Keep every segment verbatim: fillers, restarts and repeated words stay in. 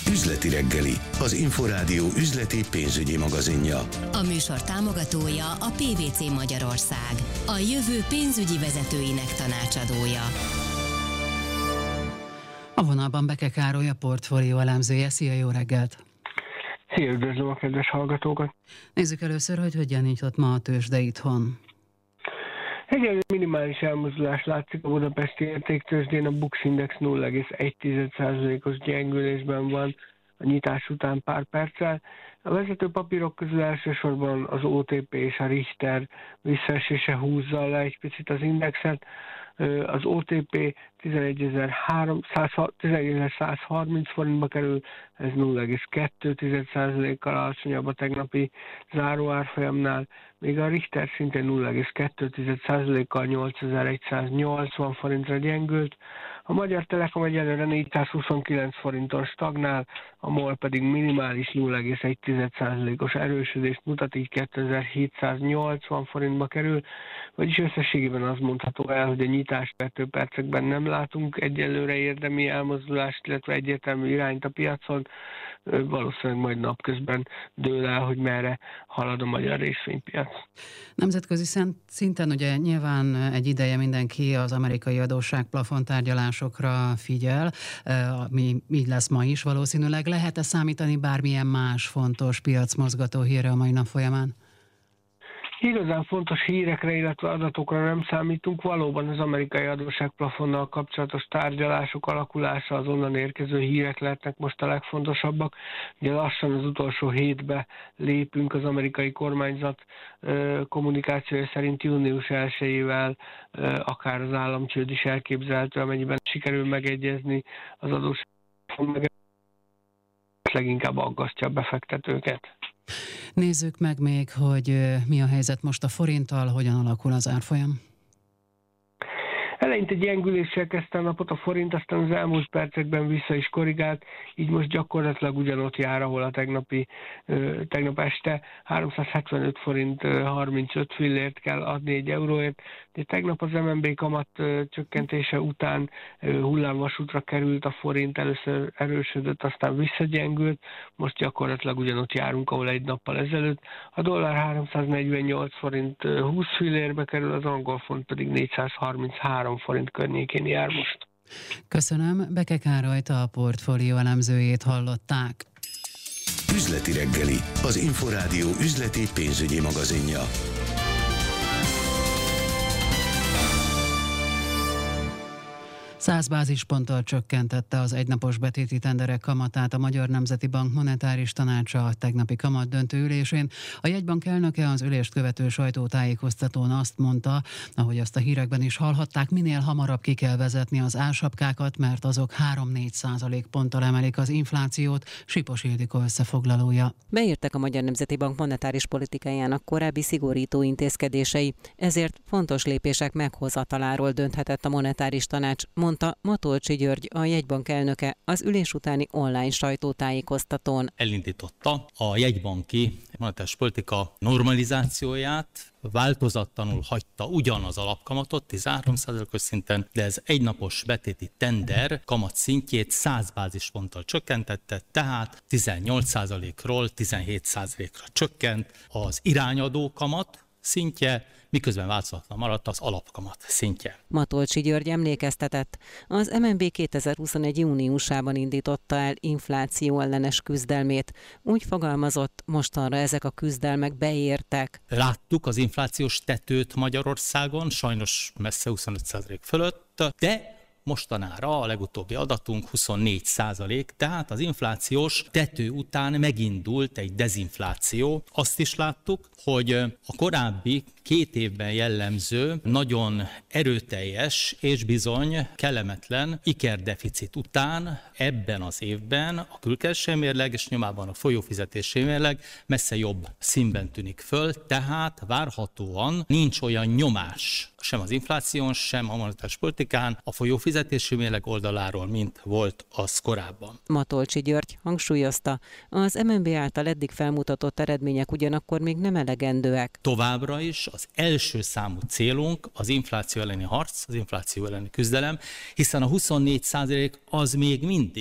Üzleti reggeli, az Inforádió üzleti pénzügyi magazinja. A műsor támogatója a pé vé cé Magyarország, a jövő pénzügyi vezetőinek tanácsadója. A vonalban Beke Károly, a portfólió elemzője. Szia, jó reggelt! Szia, üdvözlöm a kedves hallgatókat! Nézzük először, hogy hogyan nyitott ma a tőzsde itthon. Egyelőre minimális elmozdulás látszik a budapesti értéktőzsdén, a Bux Index nulla egész egy százalékos gyengülésben van a nyitás után pár perccel. A vezető papírok közül elsősorban az o té pé és a Richter visszaesése húzza le egy picit az indexet. Az o té pé tizenegy.száz harminc forintba kerül, ez nulla egész kettő százalékkal alacsonyabb a tegnapi záróárfolyamnál, még a Richter szintén nulla egész kettő százalékkal nyolcezer-egyszáznyolcvan forintra gyengült. A Magyar Telekom egyelőre négyszázhuszonkilenc forinton stagnál, a MOL pedig minimális nulla egész egy százalékos erősödést mutat, így kétezer-hétszáznyolcvan forintba kerül, vagyis összességében az mondható el, hogy a nyitás percekben nem látunk egyelőre érdemi elmozdulást, illetve egyértelmű irányt a piacon. Valószínűleg majd napközben dől el, hogy merre halad a magyar részvénypiac. Nemzetközi szinten ugye nyilván egy ideje mindenki az amerikai adósságplafon tárgyalásokra figyel, ami így lesz ma is valószínűleg. Lehet-e számítani bármilyen más fontos piacmozgató hírre a mai nap folyamán? Igazán fontos hírekre, illetve adatokra nem számítunk. Valóban az amerikai adósságplafonnal kapcsolatos tárgyalások alakulása, az onnan érkező hírek lehetnek most a legfontosabbak. Ugye lassan az utolsó hétbe lépünk, az amerikai kormányzat kommunikációja szerint június elsejével akár az államcsőd is elképzelhető, amennyiben sikerül megegyezni az adósságplafon, leginkább aggasztja a befektetőket. Nézzük meg még, hogy mi a helyzet most a forinttal, hogyan alakul az árfolyam. Eleinte gyengüléssel kezdte a napot a forint, aztán az elmúlt percekben vissza is korrigált, így most gyakorlatilag ugyanott jár, ahol a tegnapi, tegnap este háromszázhetvenöt forint harmincöt fillért kell adni egy euróért. De tegnap az em en bé kamat csökkentése után hullámvasútra került a forint, először erősödött, aztán visszagyengült, most gyakorlatilag ugyanott járunk, ahol egy nappal ezelőtt. A dollár háromszáznegyvennyolc forint húsz fillérbe kerül, az angol font pedig négyszázharminchárom forint környékén jár most. Köszönöm, Beke Károlyt, a portfólió elemzőjét hallották. Üzleti reggeli, az Inforádió üzleti pénzügyi magazinja. száz bázisponttal csökkentette az egynapos betéti tenderek kamatát a Magyar Nemzeti Bank monetáris tanácsa a tegnapi kamatdöntő ülésén. A jegybank elnöke az ülést követő sajtótájékoztatón azt mondta, ahogy azt a hírekben is hallhatták, minél hamarabb ki kell vezetni az ársapkákat, mert azok három-négy százalékponttal emelik az inflációt. Sipos Ildikó összefoglalója. Beértek a Magyar Nemzeti Bank monetáris politikájának korábbi szigorító intézkedései, ezért fontos lépések meghozataláról dönthetett a monetáris tanács, mondta Matolcsy György, a jegybank elnöke az ülés utáni online sajtótájékoztatón. Elindította a jegybanki monetáris politika normalizációját, változatlanul hagyta ugyanaz alapkamatot tizenhárom százalékos szinten, de ez egynapos betéti tender kamat szintjét száz bázisponttal csökkentette, tehát tizennyolc százalékról tizenhét százalékra csökkent az irányadó kamat szintje, miközben változatlan maradt az alapkamat szintje. Matolcsy György emlékeztetett, az em en bé kétezer-huszonegy júniusában indította el infláció ellenes küzdelmét. Úgy fogalmazott, mostanra ezek a küzdelmek beértek. Láttuk az inflációs tetőt Magyarországon, sajnos messze huszonöt százalék fölött, de mostanára a legutóbbi adatunk huszonnégy százalék, tehát az inflációs tető után megindult egy dezinfláció. Azt is láttuk, hogy a korábbi két évben jellemző, nagyon erőteljes és bizony kellemetlen ikerdeficit után ebben az évben a külkereskedelmi mérleg és nyomában a folyófizetési mérleg messze jobb színben tűnik föl, tehát várhatóan nincs olyan nyomás sem az infláción, sem a monetáris politikán a folyófizetési mérleg oldaláról, mint volt az korábban. Matolcsy György hangsúlyozta, az em en bé által eddig felmutatott eredmények ugyanakkor még nem elegendőek. Továbbra is az első számú célunk az infláció elleni harc, az infláció elleni küzdelem, hiszen a huszonnégy százalék az még mindig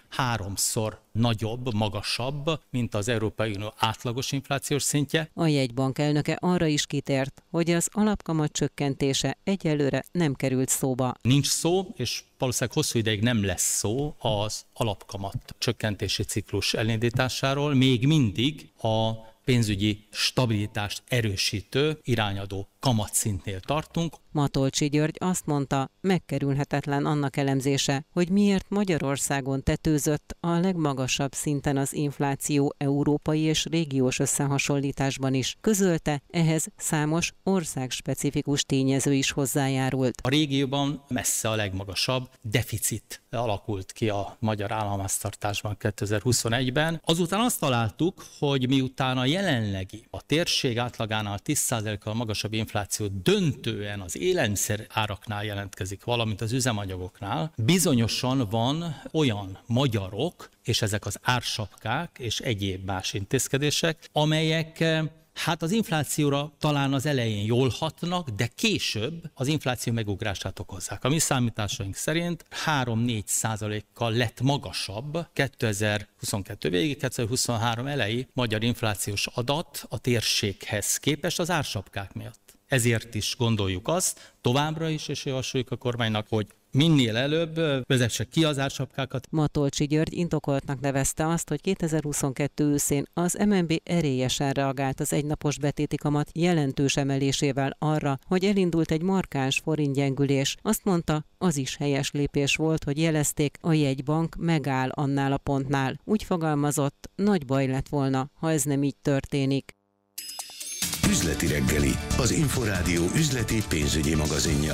háromszor nagyobb, magasabb, mint az Európai Unió átlagos inflációs szintje. A jegybank elnöke arra is kitért, hogy az alapkamat csökkentése egyelőre nem került szóba. Nincs szó, és valószínűleg hosszú ideig nem lesz szó az alapkamat csökkentési ciklus elindításáról. Még mindig a pénzügyi stabilitást erősítő irányadó kamatszintnél tartunk. Matolcsy György azt mondta, megkerülhetetlen annak elemzése, hogy miért Magyarországon tetőzött a legmagasabb szinten az infláció európai és régiós összehasonlításban is. Közölte, ehhez számos országspecifikus tényező is hozzájárult. A régióban messze a legmagasabb deficit alakult ki a magyar államháztartásban kétezer-huszonegyben. Azután azt találtuk, hogy miután a jelenlegi, a térség átlagánál tíz százalékkal magasabb infláció döntően az élelmiszer áraknál jelentkezik, valamint az üzemanyagoknál, bizonyosan van olyan magyarok, és ezek az ársapkák és egyéb más intézkedések, amelyek hát az inflációra talán az elején jól hatnak, de később az infláció megugrását okozzák. A mi számításaink szerint három-négy százalékkal lett magasabb kétezer-huszonkettő végig, kétezer-huszonhárom elejé magyar inflációs adat a térséghez képest az ársapkák miatt. Ezért is gondoljuk azt, továbbra is, és javasoljuk a kormánynak, hogy minél előbb vezesse ki az ársapkákat. Matolcsy György indokoltnak nevezte azt, hogy kétezer-huszonkettő őszén az em en bé erélyesen reagált az egynapos betéti kamat jelentős emelésével arra, hogy elindult egy markáns forintgyengülés. Azt mondta, az is helyes lépés volt, hogy jelezték, a jegybank megáll annál a pontnál. Úgy fogalmazott, nagy baj lett volna, ha ez nem így történik. Üzleti reggeli, az Inforádió üzleti pénzügyi magazinja.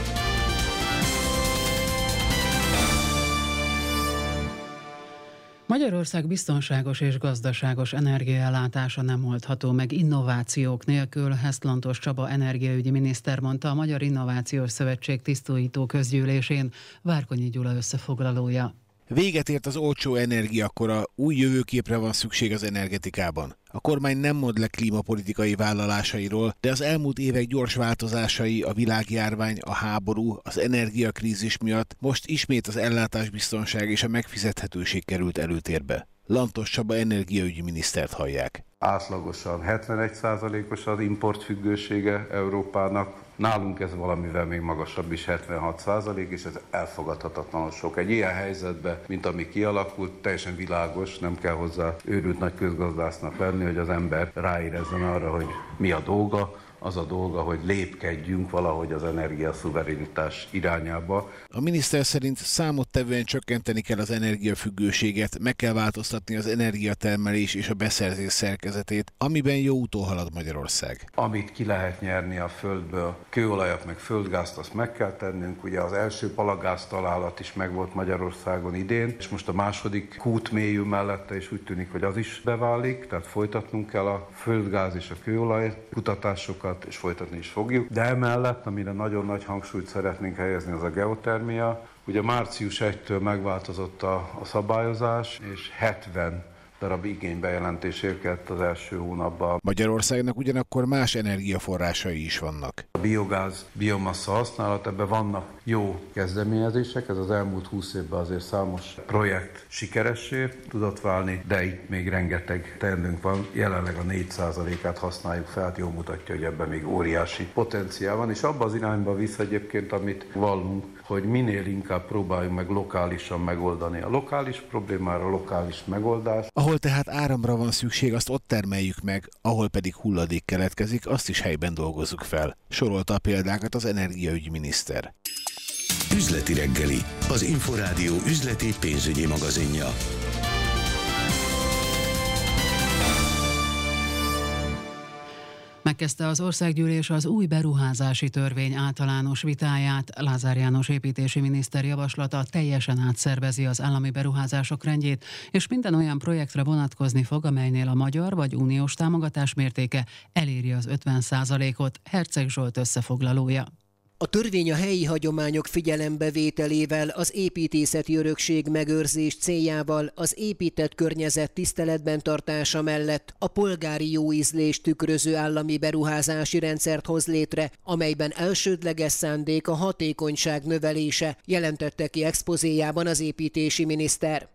Magyarország biztonságos és gazdaságos energiaellátása nem oldható meg innovációk nélkül, ezt Lantos Csaba energiaügyi miniszter mondta a Magyar Innovációs Szövetség tisztújító közgyűlésén. Várkonyi Gyula összefoglalója. Véget ért az olcsó energiakora, új jövőképre van szükség az energetikában. A kormány nem mond le klímapolitikai vállalásairól, de az elmúlt évek gyors változásai, a világjárvány, a háború, az energiakrízis miatt most ismét az ellátásbiztonság és a megfizethetőség került előtérbe. Lantos Csaba energiaügyi minisztert hallják. Átlagosan hetvenegy százalékos az importfüggősége Európának. Nálunk ez valamivel még magasabb is, hetvenhat százalék, és ez elfogadhatatlanul sok. Egy ilyen helyzetben, mint ami kialakult, teljesen világos, nem kell hozzá őrült nagy közgazdásznak lenni, hogy az ember ráérezzen arra, hogy mi a dolga. Az a dolga, hogy lépkedjünk valahogy az energiaszuverenitás irányába. A miniszter szerint számottevően csökkenteni kell az energiafüggőséget, meg kell változtatni az energiatermelés és a beszerzés szerkezetét, amiben jó úton halad Magyarország. Amit ki lehet nyerni a földből, kőolajat meg földgázt, azt meg kell tennünk. Ugye az első palagáz találat is megvolt Magyarországon idén, és most a második kút mélyül mellette, és úgy tűnik, hogy az is beválik, tehát folytatnunk kell a földgáz és a kőolaj kutatásokat, és folytatni is fogjuk. De emellett, amire nagyon nagy hangsúlyt szeretnénk helyezni, az a geotermia. Ugye március elsejétől megváltozott a, a szabályozás, és hetven darab igénybejelentés érkezett az első hónapban. Magyarországnak ugyanakkor más energiaforrásai is vannak. A biogáz, biomassa használat, ebben vannak jó kezdeményezések, ez az elmúlt húsz évben azért számos projekt sikeressé tudott válni, de itt még rengeteg teendőnk van. Jelenleg a négy százalékát használjuk fel, jól mutatja, hogy ebben még óriási potenciál van, és abba az irányba visz egyébként, amit vallunk, hogy minél inkább próbáljunk meg lokálisan megoldani a lokális problémára, a lokális megoldás. Ahol tehát áramra van szükség, azt ott termeljük meg, ahol pedig hulladék keletkezik, azt is helyben dolgozzuk fel. Sorolta a példákat az energiaügyi miniszter. Üzleti reggeli, az Inforádió üzleti pénzügyi magazinja. Megkezdte az országgyűlés az új beruházási törvény általános vitáját. Lázár János építési miniszter javaslata teljesen átszervezi az állami beruházások rendjét, és minden olyan projektre vonatkozni fog, amelynél a magyar vagy uniós támogatás mértéke eléri az ötven százalékot. Herceg Zsolt összefoglalója. A törvény a helyi hagyományok figyelembevételével, az építészeti örökség megőrzés céljával, az épített környezet tiszteletben tartása mellett a polgári jóízlést tükröző állami beruházási rendszert hoz létre, amelyben elsődleges szándék a hatékonyság növelése, jelentette ki expozéjában az építési miniszter.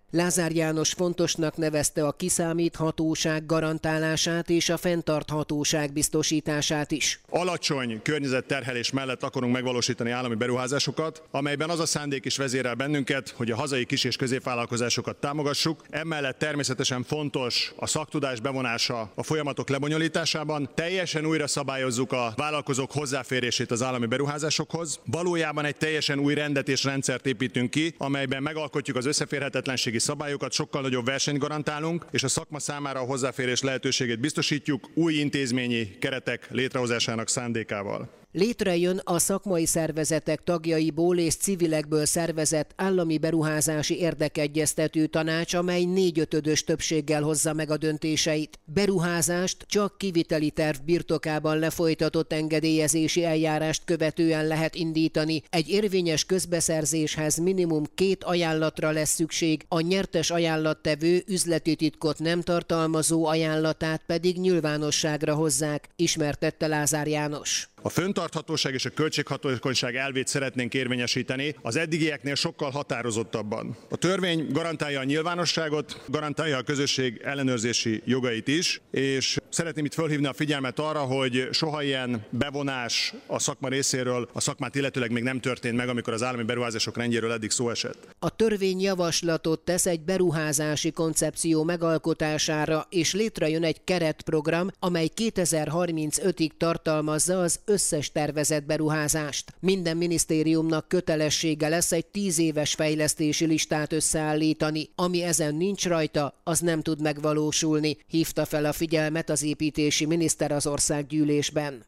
Lázár János fontosnak nevezte a kiszámíthatóság garantálását és a fenntarthatóság biztosítását is. Alacsony környezetterhelés mellett akarunk megvalósítani állami beruházásokat, amelyben az a szándék is vezérel bennünket, hogy a hazai kis- és középvállalkozásokat támogassuk. Emellett természetesen fontos a szaktudás bevonása a folyamatok lebonyolításában. Teljesen újra szabályozzuk a vállalkozók hozzáférését az állami beruházásokhoz. Valójában egy teljesen új rendet és rendszert építünk ki, amelyben megalkotjuk az összeférhetetlenségi szabályokat, sokkal nagyobb versenyt garantálunk, és a szakma számára a hozzáférés lehetőségét biztosítjuk új intézményi keretek létrehozásának szándékával. Létrejön a szakmai szervezetek tagjaiból és civilekből szervezett állami beruházási érdekegyeztető tanács, amely négyötödös többséggel hozza meg a döntéseit. Beruházást csak kiviteli terv birtokában lefolytatott engedélyezési eljárást követően lehet indítani. Egy érvényes közbeszerzéshez minimum két ajánlatra lesz szükség, a nyertes ajánlattevő üzleti titkot nem tartalmazó ajánlatát pedig nyilvánosságra hozzák, ismertette Lázár János. A fenntarthatóság és a költséghatékonyság elvét szeretnénk érvényesíteni az eddigieknél sokkal határozottabban. A törvény garantálja a nyilvánosságot, garantálja a közösség ellenőrzési jogait is, és szeretném itt fölhívni a figyelmet arra, hogy soha ilyen bevonás a szakma részéről a szakmát illetőleg még nem történt meg, amikor az állami beruházások rendjéről eddig szó esett. A törvény javaslatot tesz egy beruházási koncepció megalkotására, és létrejön egy keretprogram, amely kétezer-harmincötig tartalmazza az összes tervezett beruházást. Minden minisztériumnak kötelessége lesz egy tíz éves fejlesztési listát összeállítani. Ami ezen nincs rajta, az nem tud megvalósulni, hívta fel a figyelmet az építési miniszter az országgyűlésben.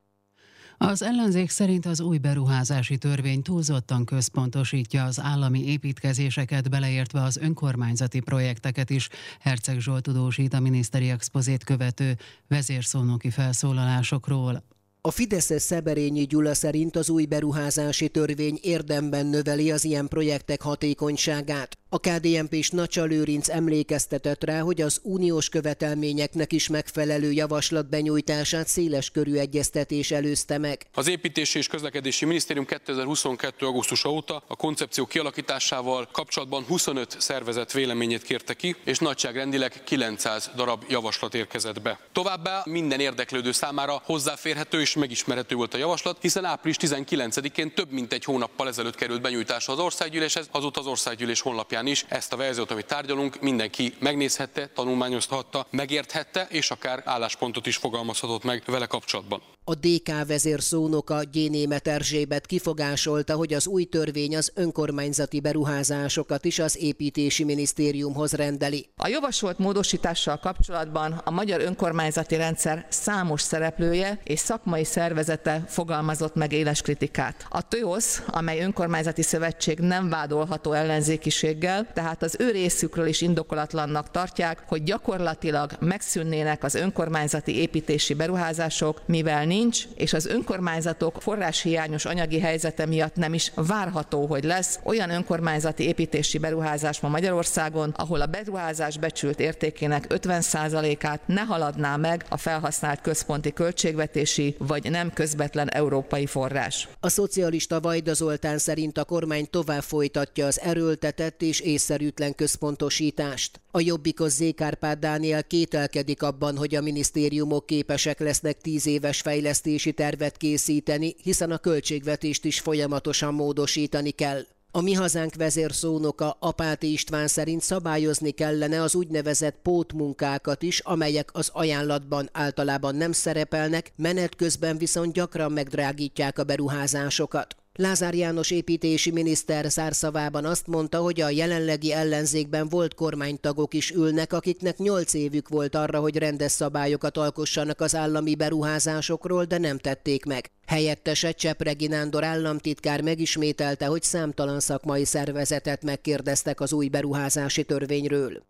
Az ellenzék szerint az új beruházási törvény túlzottan központosítja az állami építkezéseket, beleértve az önkormányzati projekteket is. Herceg Zsolt tudósít a miniszteri expozét követő vezérszónoki felszólalásokról. A fideszes Szeberényi Gyula szerint az új beruházási törvény érdemben növeli az ilyen projektek hatékonyságát. A ká dé en pés Nacsa Lőrinc emlékeztetett rá, hogy az uniós követelményeknek is megfelelő javaslat benyújtását széles körű egyeztetés előzte meg. Az Építési és Közlekedési Minisztérium kétezer-huszonkettő. augusztusa óta a koncepció kialakításával kapcsolatban huszonöt szervezet véleményét kérte ki, és nagyságrendileg kilencszáz darab javaslat érkezett be. Továbbá minden érdeklődő számára hozzáférhető és megismerhető volt a javaslat, hiszen április tizenkilencedikén több mint egy hónappal ezelőtt került benyújtásra az országgyűléshez, azóta az országgyűlés honlapján is ezt a verziót, amit tárgyalunk, mindenki megnézhette, tanulmányozhatta, megérthette, és akár álláspontot is fogalmazhatott meg vele kapcsolatban. A dé ká vezérszónoka Gyénémet Erzsébet kifogásolta, hogy az új törvény az önkormányzati beruházásokat is az építési minisztériumhoz rendeli. A javasolt módosítással kapcsolatban a magyar önkormányzati rendszer számos szereplője és szakmai szervezete fogalmazott meg éles kritikát. A TÖOSZ, amely önkormányzati szövetség, nem vádolható ellenzékiséggel, tehát az ő részükről is indokolatlannak tartják, hogy gyakorlatilag megszűnnének az önkormányzati építési beruházások, mivel nincs, és az önkormányzatok forráshiányos anyagi helyzete miatt nem is várható, hogy lesz olyan önkormányzati építési beruházás ma Magyarországon, ahol a beruházás becsült értékének ötven százalékát ne haladná meg a felhasznált központi költségvetési vagy nem közvetlen európai forrás. A szocialista Vajda Zoltán szerint a kormány tovább folytatja az erőltetett és észszerűtlen központosítást. A Jobbikos Zé. Árpád Dániel kételkedik abban, hogy a minisztériumok képesek lesznek tíz éves fejlesztési tervet készíteni, hiszen a költségvetést is folyamatosan módosítani kell. A Mi Hazánk vezérszónoka Apáti István szerint szabályozni kellene az úgynevezett pótmunkákat is, amelyek az ajánlatban általában nem szerepelnek, menet közben viszont gyakran megdrágítják a beruházásokat. Lázár János építési miniszter zárszavában azt mondta, hogy a jelenlegi ellenzékben volt kormánytagok is ülnek, akiknek nyolc évük volt arra, hogy rendes szabályokat alkossanak az állami beruházásokról, de nem tették meg. Helyettese Csepregi Nándor államtitkár megismételte, hogy számtalan szakmai szervezetet megkérdeztek az új beruházási törvényről.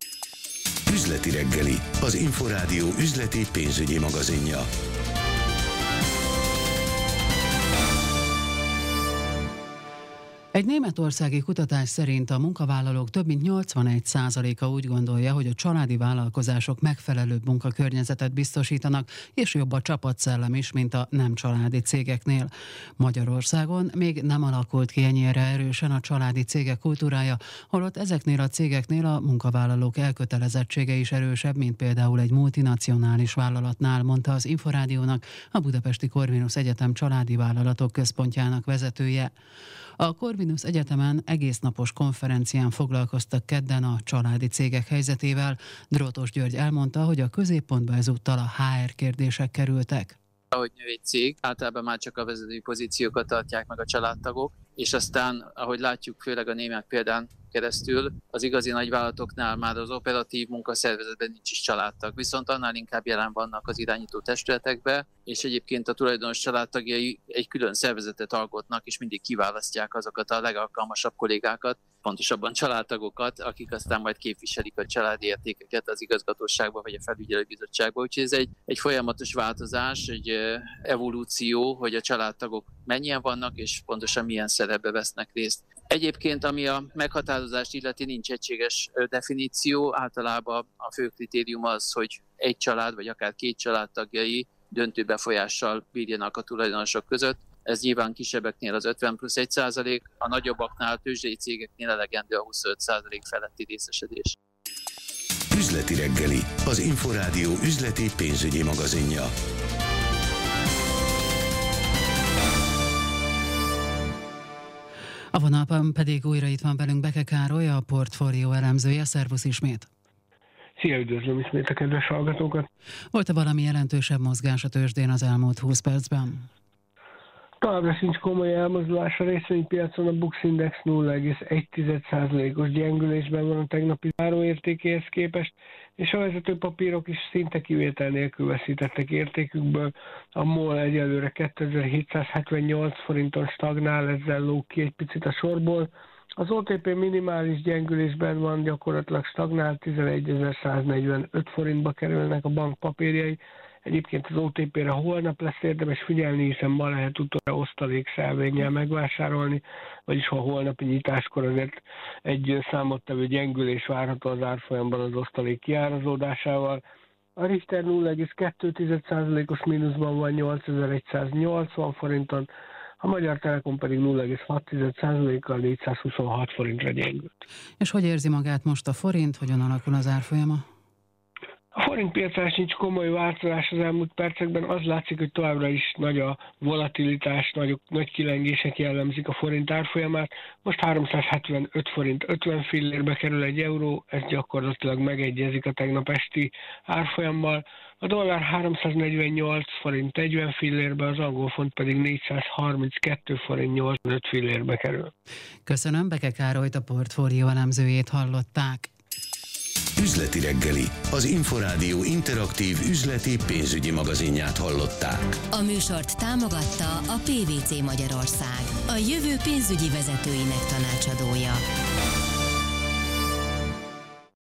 Üzleti reggeli, az Inforádió üzleti pénzügyi magazinja. Egy Egy németországi kutatás szerint a munkavállalók több mint nyolcvanegy százaléka úgy gondolja, hogy a családi vállalkozások megfelelőbb munkakörnyezetet biztosítanak, és jobb a csapatszellem is, mint a nem családi cégeknél. Magyarországon még nem alakult ki ennyire erősen a családi cégek kultúrája, holott ezeknél a cégeknél a munkavállalók elkötelezettsége is erősebb, mint például egy multinacionális vállalatnál, mondta az Inforádiónak a Budapesti Corvinus Egyetem családi vállalatok központjának vezetője. A Corvinus Egyetemen egésznapos konferencián foglalkoztak kedden a családi cégek helyzetével. Drótos György elmondta, hogy a középpontba ezúttal a há er kérdések kerültek. Ahogy nő egy cég, általában már csak a vezetői pozíciókat tartják meg a családtagok, és aztán, ahogy látjuk, főleg a német példán keresztül, az igazi nagyvállalatoknál már az operatív munkaszervezetben nincs is családtag, viszont annál inkább jelen vannak az irányító testületekbe, és egyébként a tulajdonos családtagjai egy külön szervezetet alkotnak, és mindig kiválasztják azokat a legalkalmasabb kollégákat, pontosabban családtagokat, akik aztán majd képviselik a családi értékeket az igazgatóságban vagy a felügyelőbizottságban. Úgyhogy ez egy, egy folyamatos változás, egy evolúció, hogy a családtagok mennyien vannak, és pontosan milyen szerepbe vesznek részt. Egyébként, ami a meghatározást illeti, nincs egységes definíció. Általában a fő kritérium az, hogy egy család, vagy akár két családtagjai döntő befolyással bírjanak a tulajdonosok között. Ez nyilván kisebbeknél az ötven plusz egy százalék, a nagyobbaknál, a tőzsdei cégeknél elegendő a huszonöt százalék feletti részesedés. Üzleti reggeli, az Inforádió üzleti pénzügyi magazinja. A vonalban pedig újra itt van velünk Beke Károly, a portfólió elemzője. Szervusz ismét! Szia, üdvözlöm ismét a kedves hallgatókat! Volt-e valami jelentősebb mozgás a tőzsdén az elmúlt húsz percben? Továbbra sincs komoly elmozdulás a részvénypiacon, a Bux Index nulla egész egy százalékos gyengülésben van a tegnapi záróértékéhez képest, és a vezető papírok is szinte kivétel nélkül veszítettek értékükből. A MOL egyelőre kétezer-hétszázhetvennyolc forinton stagnál, ezzel lóg ki egy picit a sorból. Az o té pé minimális gyengülésben van, gyakorlatilag stagnál, tizenegyezer-száznegyvenöt forintba kerülnek a bank papírjai. Egyébként az o té pére holnap lesz érdemes figyelni, hiszen ma lehet utoljára osztalékszelvénnyel megvásárolni, vagyis ha holnapi nyitáskor azért egy számottevő gyengülés várható az árfolyamban az osztalék kiárazódásával. A Richter nulla egész kettő százalékos mínuszban van nyolcezer-egyszáznyolcvan forinton, a Magyar Telekom pedig nulla egész hat százalékkal négyszázhuszonhat forintra gyengült. És hogy érzi magát most a forint, hogyan alakul az árfolyama? A forint piacán sincs komoly változás az elmúlt percekben, az látszik, hogy továbbra is nagy a volatilitás, nagy, nagy kilengések jellemzik a forint árfolyamát. Most háromszázhetvenöt forint ötven fillérbe kerül egy euró, ez gyakorlatilag megegyezik a tegnap esti árfolyammal. A dollár háromszáznegyvennyolc forint negyven fillérbe, az angol font pedig négyszázharminckettő forint nyolcvanöt fillérbe kerül. Köszönöm, Beke Károlyt, a portfólió elemzőjét hallották. Üzleti reggeli, az Inforádió interaktív üzleti pénzügyi magazinját hallották. A műsort támogatta a pé vé cé Magyarország, a jövő pénzügyi vezetőinek tanácsadója.